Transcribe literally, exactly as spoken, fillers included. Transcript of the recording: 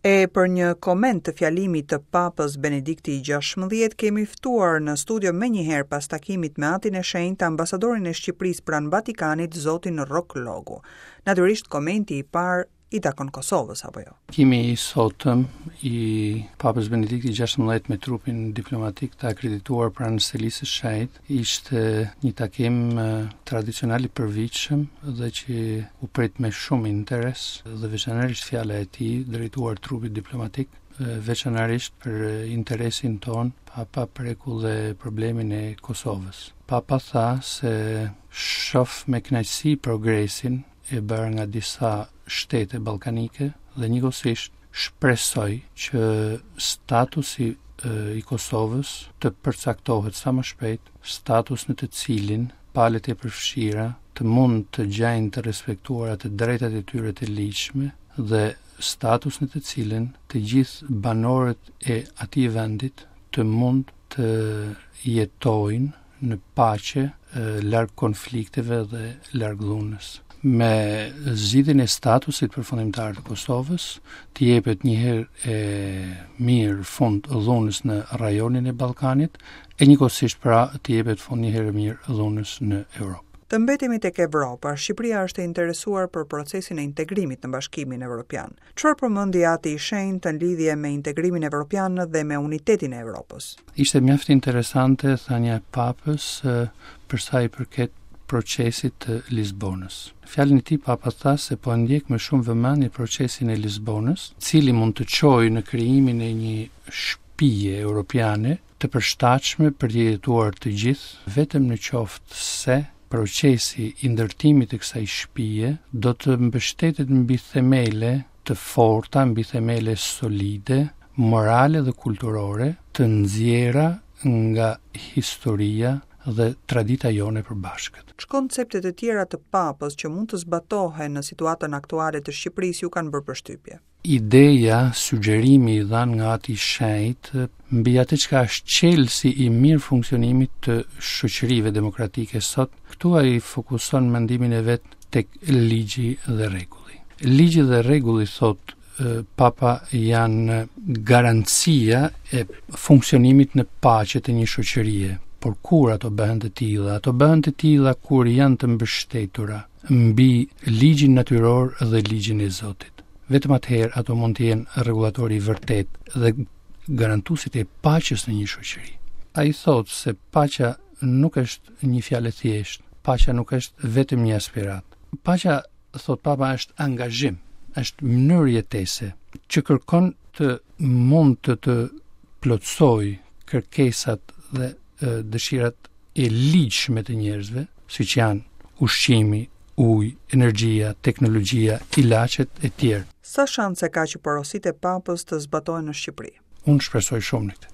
E për një koment të fjalimit të Papës Benedikti i gjashtëmbëdhjetë kemi ftuar në studio menjëherë pas takimit me Atin e Shenjtë ambasadorin e Shqipërisë pranë Vatikanit, zotin Rok Logu. Natyrisht komenti i parë i takon Kosovës apo jo? Takimi i sotëm i Papës Benedikti i gjashtëmbëdhjetë me trupin diplomatik të akredituar pranë Selisë së Shenjtë ishte një takim uh, tradicional i përvitshëm dhe që u prit me shumë interes dhe veçanërisht fjala e tij drejtuar trupit diplomatik, uh, veçanërisht për interesin ton, Papa preku dhe problemin e Kosovës. Papa tha se shoh me kënaqësi progresin e bërë nga disa shtete ballkanike dhe njëkohësisht shpresoj që statusi e, i Kosovës të përcaktohet sa më shpejt, status në të cilin palët e përfshira të mund të gjajnë të respektuara të drejtat e tyre të ligjshme dhe status në të cilin të gjithë banorët e atij vendit të mund të jetojnë në paqe larg konflikteve dhe larg dhunës. Me zgjidhjen e statusit përfundimtar të Kosovës, të jepet një herë e mirë fund dhunës në rajonin e Ballkanit, e njëkohësisht pra të jepet fund një herë e mirë dhunës në Europë. Të mbetemi tek Evropa, Shqipëria është e interesuar për procesin e integrimit në Bashkimin Evropian. Çfarë përmendi Ati i Shenjtë në lidhje me integrimin evropian dhe me unitetin e Evropës? Ishte mjaft interesante thënia e Papës për sa i përket procesit të Lisbonës. Fjalën e tij Papa tha se po ndjek me shumë vëmendje procesin e Lisbonës, i cili mund të çojë në krijimin e një shtëpie europiane të përshtatshme për të jetuar të gjithë, vetëm në qoftë se procesi i ndërtimit të kësaj shtëpie do të mbështetet mbi themele të forta, mbi themele solide, morale dhe kulturore, të nxjerra nga historia dhe tradita jone përbashkët. Ç'koncepte të tjera të Papës që mund të zbatohen në situatën aktuale të Shqipërisë ju kanë bërë përshtypje? Ideja, sugjerimi i dhanë nga Ati i Shenjtë mbi atë çka është qelsi i mirë funksionimit të shoqërive demokratike sot, këtu ai fokuson mendimin e vet tek ligji dhe rregulli. Ligji dhe rregulli thot Papa janë garancia e funksionimit në paqe të një shoqërie. Por kur ato bëhen të tilla? Ato bëhen të tilla kur janë të mbështetura mbi ligjin natyror dhe ligjin e Zotit. Vetëm atëherë ato mund të jenë rregullatori i vërtet dhe garantuesit e paqes në një shoqëri. Ai thotë se paqja nuk është një fjalë thjesht, paqja nuk është vetëm një aspirat. Paqja, thot Papa, është angazhim, është mënyrë jetese që kërkon të mund të të plotësoj kërkesat dhe dëshirat e ligjshme të njerëzve, siç janë ushqimi, ujë, energjia, teknologjia, ilaçet e tjerë. Sa shanse ka që porositë e Papës të zbatohen në Shqipëri? Unë shpresoj shumë në këtë.